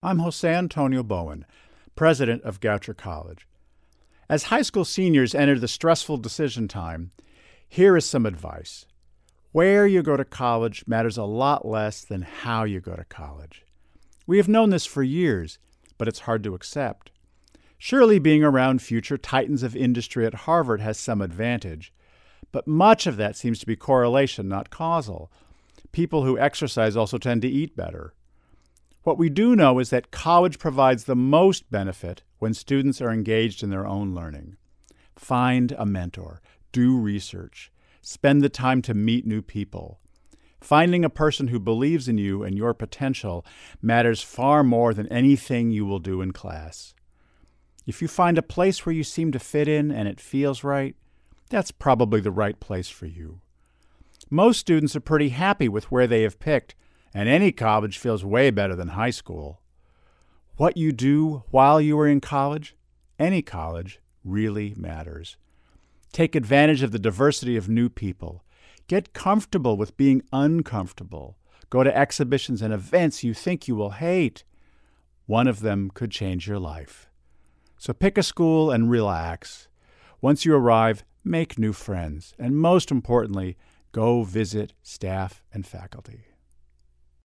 I'm Jose Antonio Bowen, president of Goucher College. As high school seniors enter the stressful decision time, here is some advice. Where you go to college matters a lot less than how you go to college. We have known this for years, but it's hard to accept. Surely being around future titans of industry at Harvard has some advantage, but much of that seems to be correlation, not causal. People who exercise also tend to eat better. What we do know is that college provides the most benefit when students are engaged in their own learning. Find a mentor, do research, spend the time to meet new people. Finding a person who believes in you and your potential matters far more than anything you will do in class. If you find a place where you seem to fit in and it feels right, that's probably the right place for you. Most students are pretty happy with where they have picked, and any college feels way better than high school. What you do while you are in college, any college, really matters. Take advantage of the diversity of new people. Get comfortable with being uncomfortable. Go to exhibitions and events you think you will hate. One of them could change your life. So pick a school and relax. Once you arrive, make new friends. And most importantly, go visit staff and faculty.